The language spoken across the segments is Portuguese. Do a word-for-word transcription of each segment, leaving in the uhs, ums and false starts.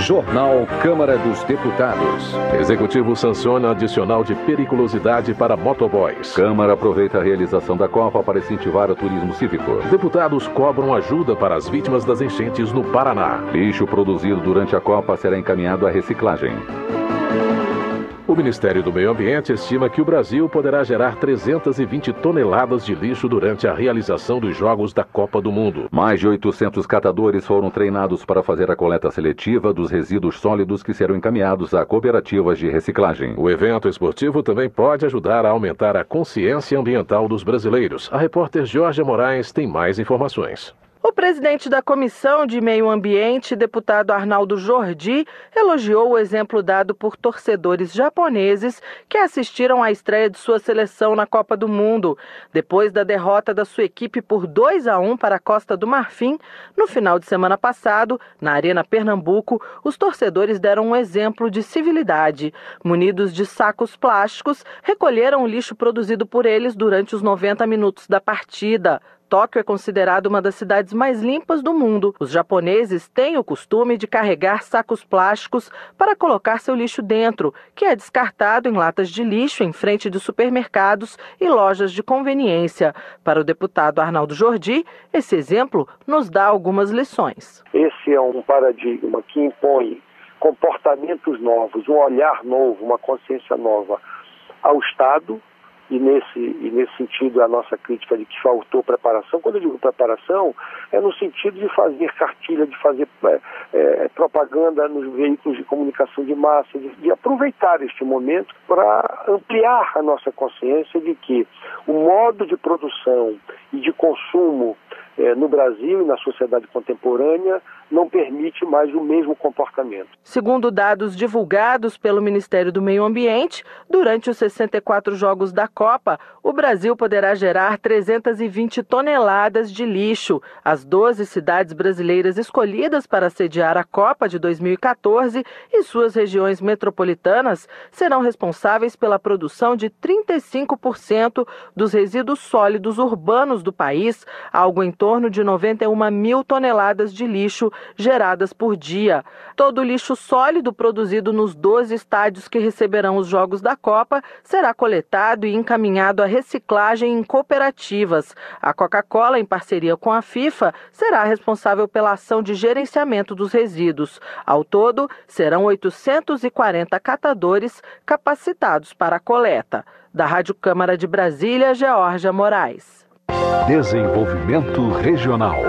Jornal Câmara dos Deputados. Executivo sanciona adicional de periculosidade para motoboys. Câmara aproveita a realização da Copa para incentivar o turismo cívico. Deputados cobram ajuda para as vítimas das enchentes no Paraná. Lixo produzido durante a Copa será encaminhado à reciclagem. O Ministério do Meio Ambiente estima que o Brasil poderá gerar trezentas e vinte toneladas de lixo durante a realização dos Jogos da Copa do Mundo. Mais de oitocentos catadores foram treinados para fazer a coleta seletiva dos resíduos sólidos que serão encaminhados a cooperativas de reciclagem. O evento esportivo também pode ajudar a aumentar a consciência ambiental dos brasileiros. A repórter Georgia Moraes tem mais informações. O presidente da Comissão de Meio Ambiente, deputado Arnaldo Jordi, elogiou o exemplo dado por torcedores japoneses que assistiram à estreia de sua seleção na Copa do Mundo. Depois da derrota da sua equipe por dois a um para a Costa do Marfim, no final de semana passado, na Arena Pernambuco, os torcedores deram um exemplo de civilidade. Munidos de sacos plásticos, recolheram o lixo produzido por eles durante os noventa minutos da partida. Tóquio é considerado uma das cidades mais limpas do mundo. Os japoneses têm o costume de carregar sacos plásticos para colocar seu lixo dentro, que é descartado em latas de lixo em frente de supermercados e lojas de conveniência. Para o deputado Arnaldo Jordi, esse exemplo nos dá algumas lições. Esse é um paradigma que impõe comportamentos novos, um olhar novo, uma consciência nova ao Estado. E nesse, e nesse sentido, a nossa crítica de que faltou preparação. Quando eu digo preparação, é no sentido de fazer cartilha, de fazer é, é, propaganda nos veículos de comunicação de massa, de, de aproveitar este momento para ampliar a nossa consciência de que o modo de produção e de consumo é, no Brasil e na sociedade contemporânea não permite mais o mesmo comportamento. Segundo dados divulgados pelo Ministério do Meio Ambiente, durante os sessenta e quatro Jogos da Copa, o Brasil poderá gerar trezentas e vinte toneladas de lixo. As doze cidades brasileiras escolhidas para sediar a Copa de dois mil e quatorze e suas regiões metropolitanas serão responsáveis pela produção de trinta e cinco por cento dos resíduos sólidos urbanos do país, algo em torno de noventa e uma mil toneladas de lixo geradas por dia. Todo o lixo sólido produzido nos doze estádios que receberão os Jogos da Copa será coletado e encaminhado à reciclagem em cooperativas. A Coca-Cola, em parceria com a FIFA, será responsável pela ação de gerenciamento dos resíduos. Ao todo, serão oitocentos e quarenta catadores capacitados para a coleta. Da Rádio Câmara de Brasília, Georgia Moraes. Desenvolvimento Regional.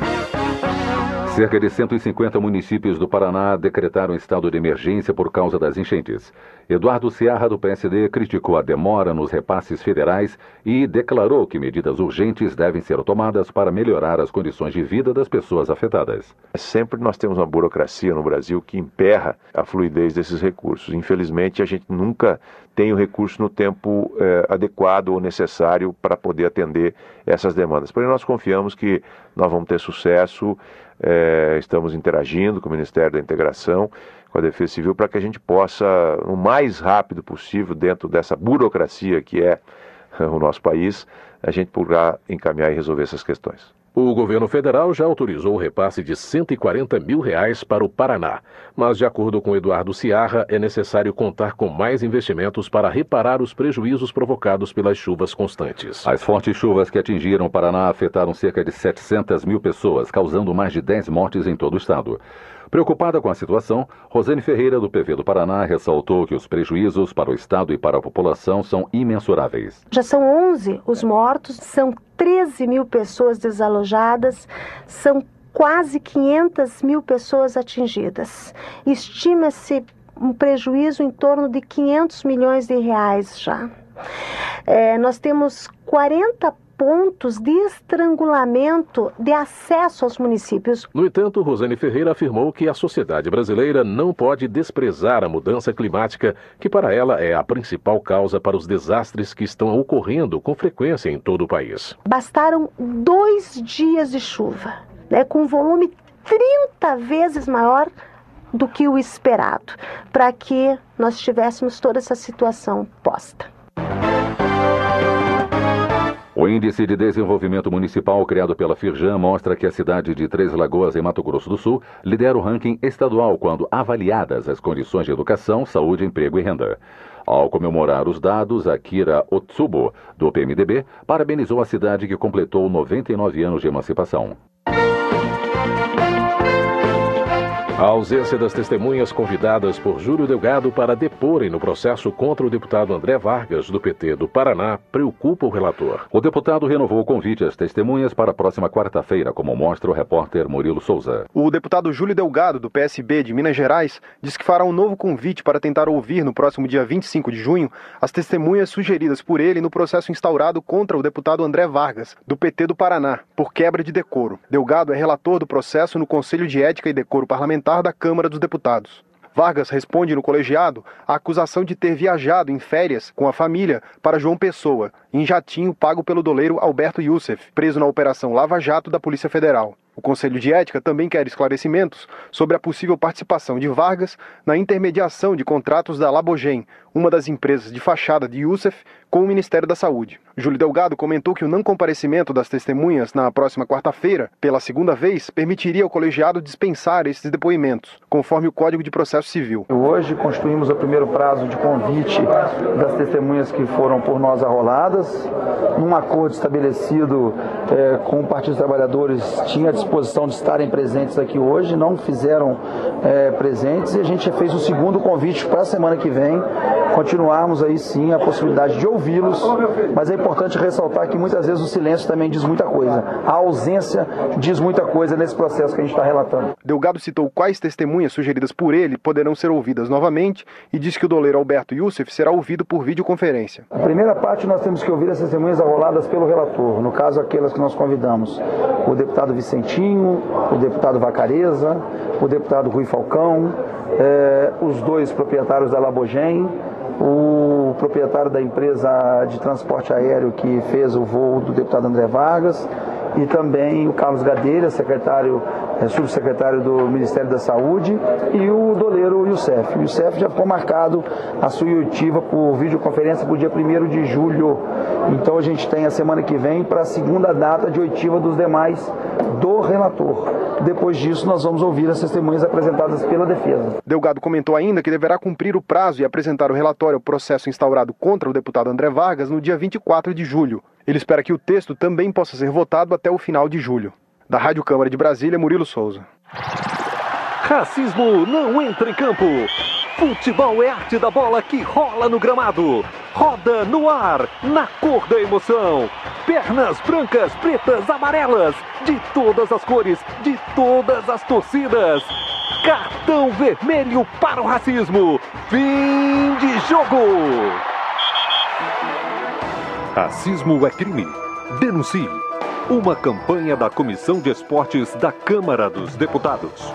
Cerca de cento e cinquenta municípios do Paraná decretaram estado de emergência por causa das enchentes. Eduardo Seara, do P S D, criticou a demora nos repasses federais e declarou que medidas urgentes devem ser tomadas para melhorar as condições de vida das pessoas afetadas. Sempre nós temos uma burocracia no Brasil que emperra a fluidez desses recursos. Infelizmente, a gente nunca tem o recurso no tempo eh, adequado ou necessário para poder atender essas demandas. Porém, nós confiamos que nós vamos ter sucesso. É, estamos interagindo com o Ministério da Integração, com a Defesa Civil, para que a gente possa, o mais rápido possível, dentro dessa burocracia que é o nosso país, a gente poderá encaminhar e resolver essas questões. O governo federal já autorizou o repasse de cento e quarenta mil reais para o Paraná. Mas, de acordo com Eduardo Seara, é necessário contar com mais investimentos para reparar os prejuízos provocados pelas chuvas constantes. As fortes chuvas que atingiram o Paraná afetaram cerca de setecentas mil pessoas, causando mais de dez mortes em todo o estado. Preocupada com a situação, Rosane Ferreira, do P V do Paraná, ressaltou que os prejuízos para o estado e para a população são imensuráveis. Já são onze os mortos, são treze mil pessoas desalojadas, são quase quinhentas mil pessoas atingidas. Estima-se um prejuízo em torno de quinhentos milhões de reais já. É, nós temos quarenta pontos de estrangulamento de acesso aos municípios. No entanto, Rosane Ferreira afirmou que a sociedade brasileira não pode desprezar a mudança climática, que para ela é a principal causa para os desastres que estão ocorrendo com frequência em todo o país. Bastaram dois dias de chuva, né, com um volume trinta vezes maior do que o esperado, para que nós tivéssemos toda essa situação posta. O Índice de Desenvolvimento Municipal criado pela Firjan mostra que a cidade de Três Lagoas, em Mato Grosso do Sul, lidera o ranking estadual quando avaliadas as condições de educação, saúde, emprego e renda. Ao comemorar os dados, Akira Otsubo, do P M D B, parabenizou a cidade que completou noventa e nove anos de emancipação. A ausência das testemunhas convidadas por Júlio Delgado para deporem no processo contra o deputado André Vargas, do P T do Paraná, preocupa o relator. O deputado renovou o convite às testemunhas para a próxima quarta-feira, como mostra o repórter Murilo Souza. O deputado Júlio Delgado, do P S B de Minas Gerais, diz que fará um novo convite para tentar ouvir no próximo dia vinte e cinco de junho as testemunhas sugeridas por ele no processo instaurado contra o deputado André Vargas, do P T do Paraná, por quebra de decoro. Delgado é relator do processo no Conselho de Ética e Decoro Parlamentar da Câmara dos Deputados. Vargas responde no colegiado à acusação de ter viajado em férias com a família para João Pessoa, em jatinho pago pelo doleiro Alberto Youssef, preso na Operação Lava Jato da Polícia Federal. O Conselho de Ética também quer esclarecimentos sobre a possível participação de Vargas na intermediação de contratos da Labogen, uma das empresas de fachada de Youssef, com o Ministério da Saúde. Júlio Delgado comentou que o não comparecimento das testemunhas na próxima quarta-feira, pela segunda vez, permitiria ao colegiado dispensar esses depoimentos, conforme o Código de Processo Civil. Hoje constituímos o primeiro prazo de convite das testemunhas que foram por nós arroladas, num acordo estabelecido é, com o Partido dos Trabalhadores, tinha a disposição de estarem presentes aqui hoje, não fizeram é, presentes, e a gente fez o segundo convite para a semana que vem, continuarmos aí sim a possibilidade de ouvi-los, mas é importante ressaltar que muitas vezes o silêncio também diz muita coisa. A ausência diz muita coisa nesse processo que a gente está relatando. Delgado citou quais testemunhas sugeridas por ele poderão ser ouvidas novamente e disse que o doleiro Alberto Youssef será ouvido por videoconferência. A primeira parte nós temos que ouvir as testemunhas arroladas pelo relator, no caso aquelas que nós convidamos, o deputado Vicentinho, o deputado Vacareza, o deputado Rui Falcão, eh, os dois proprietários da Labogen, o proprietário da empresa de transporte aéreo que fez o voo do deputado André Vargas, e também o Carlos Gadelha, secretário, é, subsecretário do Ministério da Saúde, e o doleiro Youssef. O Youssef já foi marcado a sua oitiva por videoconferência para o dia primeiro de julho. Então a gente tem a semana que vem para a segunda data de oitiva dos demais do relator. Depois disso nós vamos ouvir as testemunhas apresentadas pela defesa. Delgado comentou ainda que deverá cumprir o prazo e apresentar o relatório ao processo instaurado contra o deputado André Vargas no dia vinte e quatro de julho. Ele espera que o texto também possa ser votado até o final de julho. Da Rádio Câmara de Brasília, Murilo Souza. Racismo não entra em campo. Futebol é arte da bola que rola no gramado. Roda no ar, na cor da emoção. Pernas brancas, pretas, amarelas. De todas as cores, de todas as torcidas. Cartão vermelho para o racismo. Fim de jogo. Racismo é crime. Denuncie. Uma campanha da Comissão de Esportes da Câmara dos Deputados.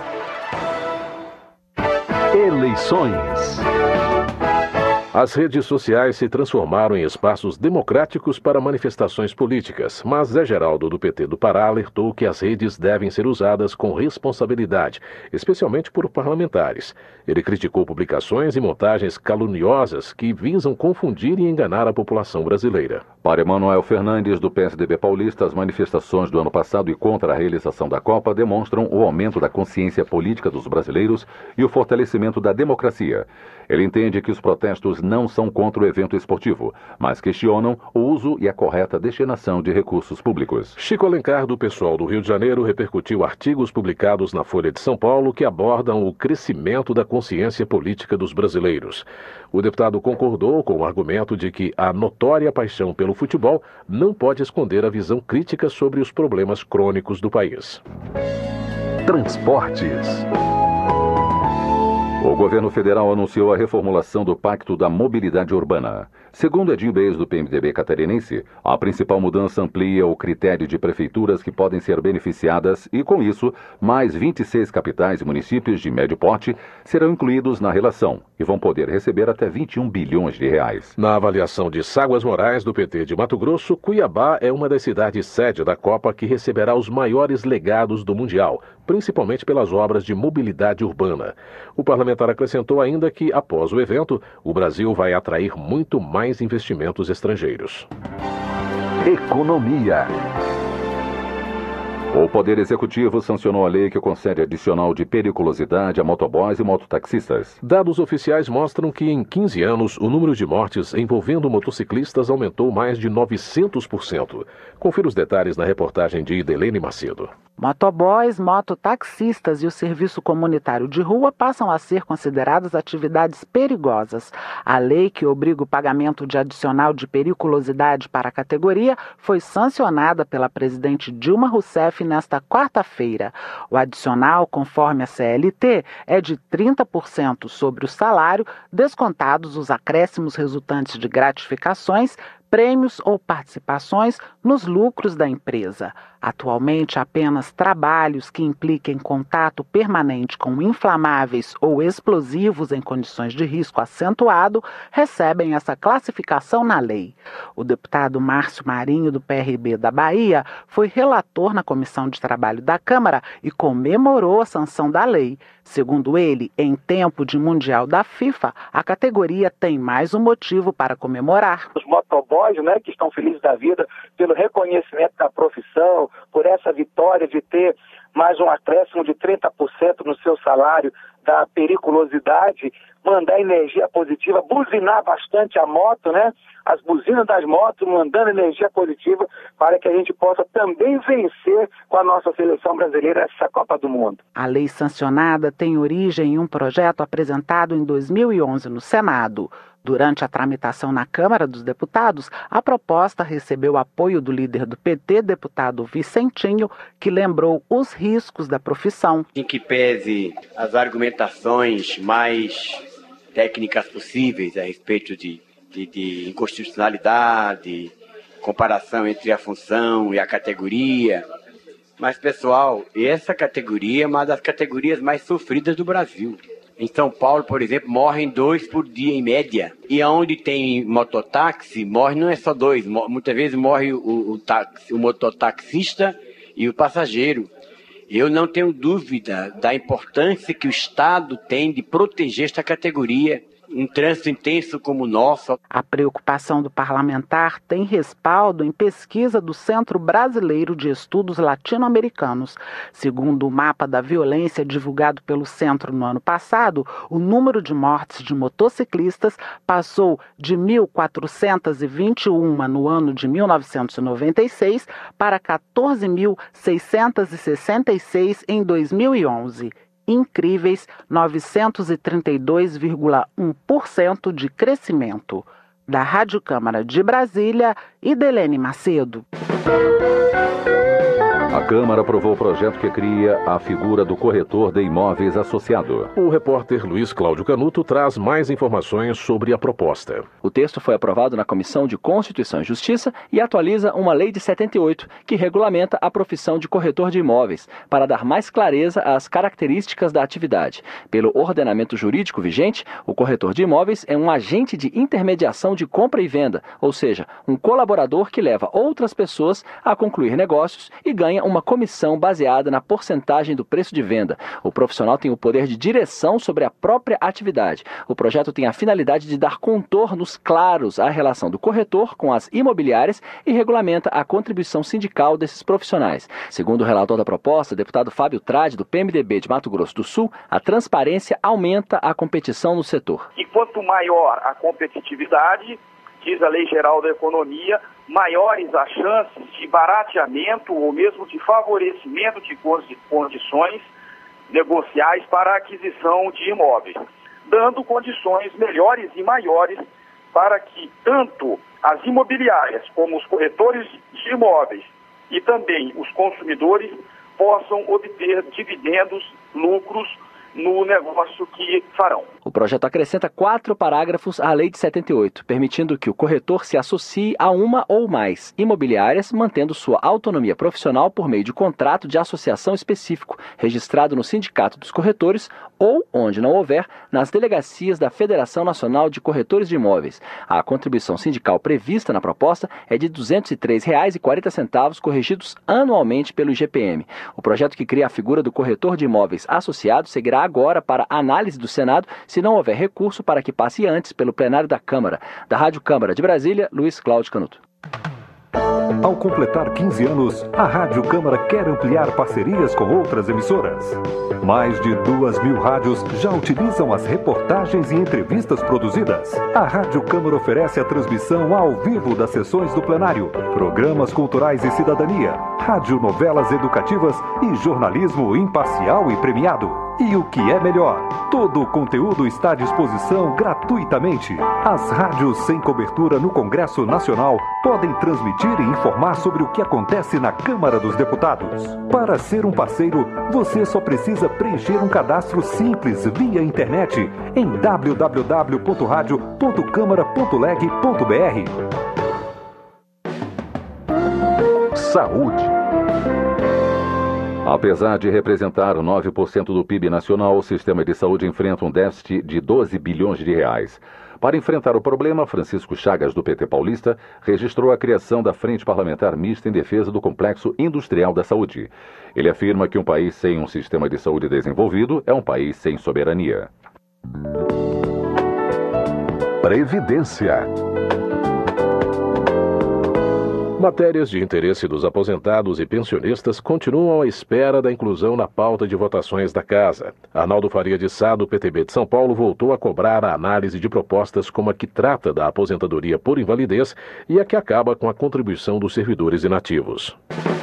Eleições. As redes sociais se transformaram em espaços democráticos para manifestações políticas, mas Zé Geraldo, do P T do Pará, alertou que as redes devem ser usadas com responsabilidade, especialmente por parlamentares. Ele criticou publicações e montagens caluniosas que visam confundir e enganar a população brasileira. Para Emanuel Fernandes, do P S D B paulista, as manifestações do ano passado e contra a realização da Copa demonstram o aumento da consciência política dos brasileiros e o fortalecimento da democracia. Ele entende que os protestos não são contra o evento esportivo, mas questionam o uso e a correta destinação de recursos públicos. Chico Alencar, do PSOL do Rio de Janeiro, repercutiu artigos publicados na Folha de São Paulo que abordam o crescimento da consciência política dos brasileiros. O deputado concordou com o argumento de que a notória paixão pelo futebol não pode esconder a visão crítica sobre os problemas crônicos do país. Transportes. O governo federal anunciou a reformulação do Pacto da Mobilidade Urbana. Segundo Edinho Beis, do P M D B catarinense, a principal mudança amplia o critério de prefeituras que podem ser beneficiadas e, com isso, mais vinte e seis capitais e municípios de médio porte serão incluídos na relação e vão poder receber até vinte e um bilhões de reais. Na avaliação de Ságuas Moraes, do P T de Mato Grosso, Cuiabá é uma das cidades sede da Copa que receberá os maiores legados do Mundial, principalmente pelas obras de mobilidade urbana. O parlamentar acrescentou ainda que, após o evento, o Brasil vai atrair muito mais investimentos estrangeiros. Economia. O Poder Executivo sancionou a lei que concede adicional de periculosidade a motoboys e mototaxistas. Dados oficiais mostram que em quinze anos o número de mortes envolvendo motociclistas aumentou mais de novecentos por cento. Confira os detalhes na reportagem de Idelene Macedo. Motoboys, mototaxistas e o serviço comunitário de rua passam a ser consideradas atividades perigosas. A lei que obriga o pagamento de adicional de periculosidade para a categoria foi sancionada pela presidente Dilma Rousseff nesta quarta-feira. O adicional, conforme a C L T, é de trinta por cento sobre o salário, descontados os acréscimos resultantes de gratificações, prêmios ou participações nos lucros da empresa. Atualmente, apenas trabalhos que impliquem contato permanente com inflamáveis ou explosivos em condições de risco acentuado recebem essa classificação na lei. O deputado Márcio Marinho, do P R B da Bahia, foi relator na Comissão de Trabalho da Câmara e comemorou a sanção da lei. Segundo ele, em tempo de Mundial da FIFA, a categoria tem mais um motivo para comemorar. Os motoboys, né, que estão felizes da vida pelo reconhecimento da profissão, por essa vitória de ter mais um acréscimo de trinta por cento no seu salário da periculosidade, mandar energia positiva, buzinar bastante a moto, né? As buzinas das motos mandando energia positiva para que a gente possa também vencer com a nossa seleção brasileira essa Copa do Mundo. A lei sancionada tem origem em um projeto apresentado em dois mil e onze no Senado. Durante a tramitação na Câmara dos Deputados, a proposta recebeu apoio do líder do P T, deputado Vicentinho, que lembrou os riscos da profissão. Em que pese as argumentações mais técnicas possíveis a respeito de, de, de inconstitucionalidade, comparação entre a função e a categoria. Mas, pessoal, essa categoria é uma das categorias mais sofridas do Brasil. Em São Paulo, por exemplo, morrem dois por dia em média. E onde tem mototáxi, morre não é só dois. Muitas vezes morre o, o, táxi, o mototaxista e o passageiro. Eu não tenho dúvida da importância que o Estado tem de proteger esta categoria. Um trânsito intenso como o nosso. A preocupação do parlamentar tem respaldo em pesquisa do Centro Brasileiro de Estudos Latino-Americanos. Segundo o mapa da violência divulgado pelo centro no ano passado, o número de mortes de motociclistas passou de mil quatrocentas e vinte e uma no ano de mil novecentos e noventa e seis para quatorze mil seiscentas e sessenta e seis em dois mil e onze. Incríveis novecentos e trinta e dois vírgula um por cento de crescimento. Da Rádio Câmara de Brasília, Idelene Macedo. A Câmara aprovou o projeto que cria a figura do corretor de imóveis associado. O repórter Luiz Cláudio Canuto traz mais informações sobre a proposta. O texto foi aprovado na Comissão de Constituição e Justiça e atualiza uma lei de setenta e oito que regulamenta a profissão de corretor de imóveis para dar mais clareza às características da atividade. Pelo ordenamento jurídico vigente, o corretor de imóveis é um agente de intermediação de compra e venda, ou seja, um colaborador que leva outras pessoas a concluir negócios e ganha uma comissão baseada na porcentagem do preço de venda. O profissional tem o poder de direção sobre a própria atividade. O projeto tem a finalidade de dar contornos claros à relação do corretor com as imobiliárias e regulamenta a contribuição sindical desses profissionais. Segundo o relator da proposta, o deputado Fábio Trade, do P M D B de Mato Grosso do Sul, a transparência aumenta a competição no setor. E quanto maior a competitividade, diz a Lei Geral da Economia, maiores as chances de barateamento ou mesmo de favorecimento de condições negociais para a aquisição de imóveis, dando condições melhores e maiores para que tanto as imobiliárias como os corretores de imóveis e também os consumidores possam obter dividendos, lucros no negócio que farão. O projeto acrescenta quatro parágrafos à Lei de setenta e oito, permitindo que o corretor se associe a uma ou mais imobiliárias, mantendo sua autonomia profissional por meio de contrato de associação específico, registrado no Sindicato dos Corretores ou, onde não houver, nas delegacias da Federação Nacional de Corretores de Imóveis. A contribuição sindical prevista na proposta é de duzentos e três reais e quarenta centavos, corrigidos anualmente pelo I G P M. O projeto que cria a figura do corretor de imóveis associado seguirá agora para análise do Senado, se não houver recurso para que passe antes pelo plenário da Câmara. Da Rádio Câmara de Brasília, Luiz Cláudio Canuto. Ao completar quinze anos, a Rádio Câmara quer ampliar parcerias com outras emissoras. Mais de duas mil rádios já utilizam as reportagens e entrevistas produzidas. A Rádio Câmara oferece a transmissão ao vivo das sessões do plenário, programas culturais e cidadania, radionovelas educativas e jornalismo imparcial e premiado. E o que é melhor, todo o conteúdo está à disposição gratuitamente. As rádios sem cobertura no Congresso Nacional podem transmitir e informar sobre o que acontece na Câmara dos Deputados. Para ser um parceiro, você só precisa preencher um cadastro simples via internet em w w w ponto radio ponto câmara ponto leg ponto b r. Saúde. Apesar de representar nove por cento do P I B nacional, o sistema de saúde enfrenta um déficit de doze bilhões de reais. Para enfrentar o problema, Francisco Chagas, do P T paulista, registrou a criação da Frente Parlamentar Mista em defesa do Complexo Industrial da Saúde. Ele afirma que um país sem um sistema de saúde desenvolvido é um país sem soberania. Previdência. Matérias de interesse dos aposentados e pensionistas continuam à espera da inclusão na pauta de votações da Casa. Arnaldo Faria de Sá, do P T B de São Paulo, voltou a cobrar a análise de propostas como a que trata da aposentadoria por invalidez e a que acaba com a contribuição dos servidores inativos.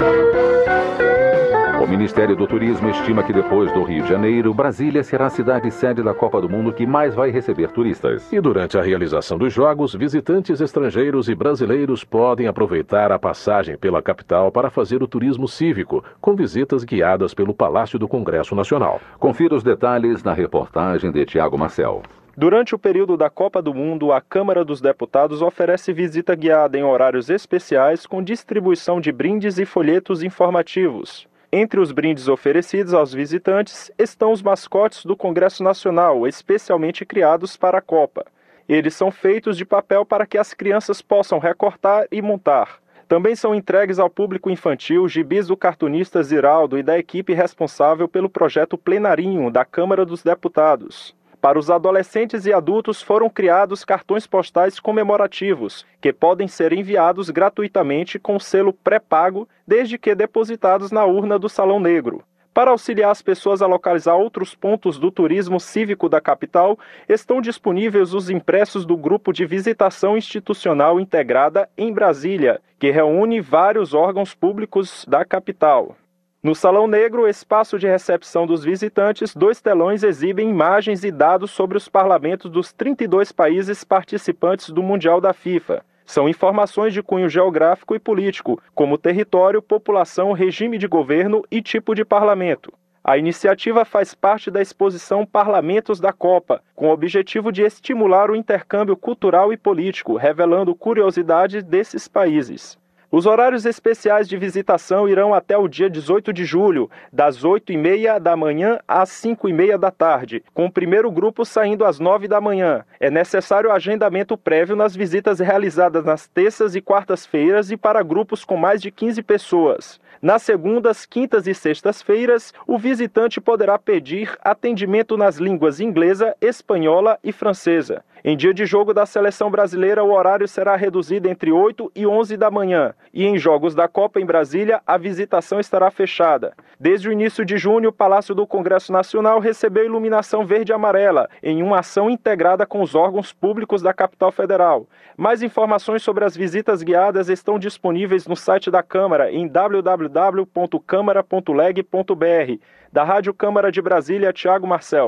O Ministério do Turismo estima que depois do Rio de Janeiro, Brasília será a cidade sede da Copa do Mundo que mais vai receber turistas. E durante a realização dos Jogos, visitantes estrangeiros e brasileiros podem aproveitar a passagem pela capital para fazer o turismo cívico, com visitas guiadas pelo Palácio do Congresso Nacional. Confira os detalhes na reportagem de Tiago Marcel. Durante o período da Copa do Mundo, a Câmara dos Deputados oferece visita guiada em horários especiais com distribuição de brindes e folhetos informativos. Entre os brindes oferecidos aos visitantes estão os mascotes do Congresso Nacional, especialmente criados para a Copa. Eles são feitos de papel para que as crianças possam recortar e montar. Também são entregues ao público infantil gibis do cartunista Ziraldo e da equipe responsável pelo projeto Plenarinho da Câmara dos Deputados. Para os adolescentes e adultos foram criados cartões postais comemorativos, que podem ser enviados gratuitamente com selo pré-pago, desde que depositados na urna do Salão Negro. Para auxiliar as pessoas a localizar outros pontos do turismo cívico da capital, estão disponíveis os impressos do Grupo de Visitação Institucional Integrada em Brasília, que reúne vários órgãos públicos da capital. No Salão Negro, espaço de recepção dos visitantes, dois telões exibem imagens e dados sobre os parlamentos dos trinta e dois países participantes do Mundial da FIFA. São informações de cunho geográfico e político, como território, população, regime de governo e tipo de parlamento. A iniciativa faz parte da exposição Parlamentos da Copa, com o objetivo de estimular o intercâmbio cultural e político, revelando curiosidades desses países. Os horários especiais de visitação irão até o dia dezoito de julho, das oito e meia da manhã às cinco e meia da tarde, com o primeiro grupo saindo às nove da manhã. É necessário agendamento prévio nas visitas realizadas nas terças e quartas-feiras e para grupos com mais de quinze pessoas. Nas segundas, quintas e sextas-feiras, o visitante poderá pedir atendimento nas línguas inglesa, espanhola e francesa. Em dia de jogo da seleção brasileira, o horário será reduzido entre oito e onze da manhã. E em jogos da Copa em Brasília, a visitação estará fechada. Desde o início de junho, o Palácio do Congresso Nacional recebeu iluminação verde e amarela, em uma ação integrada com os órgãos públicos da capital federal. Mais informações sobre as visitas guiadas estão disponíveis no site da Câmara, em w w w ponto câmara ponto leg ponto b r. Da Rádio Câmara de Brasília, Tiago Marcel.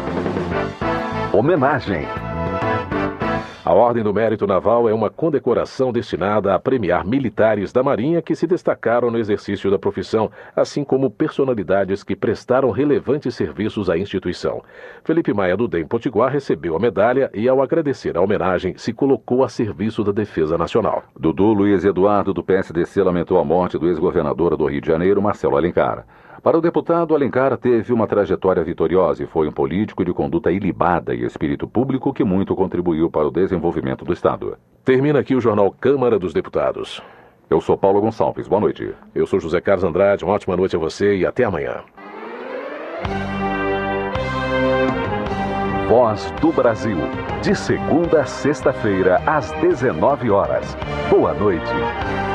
Homenagem. A Ordem do Mérito Naval é uma condecoração destinada a premiar militares da Marinha que se destacaram no exercício da profissão, assim como personalidades que prestaram relevantes serviços à instituição. Felipe Maia do D E M Potiguar recebeu a medalha e, ao agradecer a homenagem, se colocou a serviço da Defesa Nacional. Dudu Luiz Eduardo, do P S D C, lamentou a morte do ex-governador do Rio de Janeiro, Marcelo Alencar. Para o deputado, Alencar teve uma trajetória vitoriosa e foi um político de conduta ilibada e espírito público que muito contribuiu para o desenvolvimento do Estado. Termina aqui o Jornal Câmara dos Deputados. Eu sou Paulo Gonçalves, boa noite. Eu sou José Carlos Andrade, uma ótima noite a você e até amanhã. Voz do Brasil, de segunda a sexta-feira, às dezenove horas. Boa noite.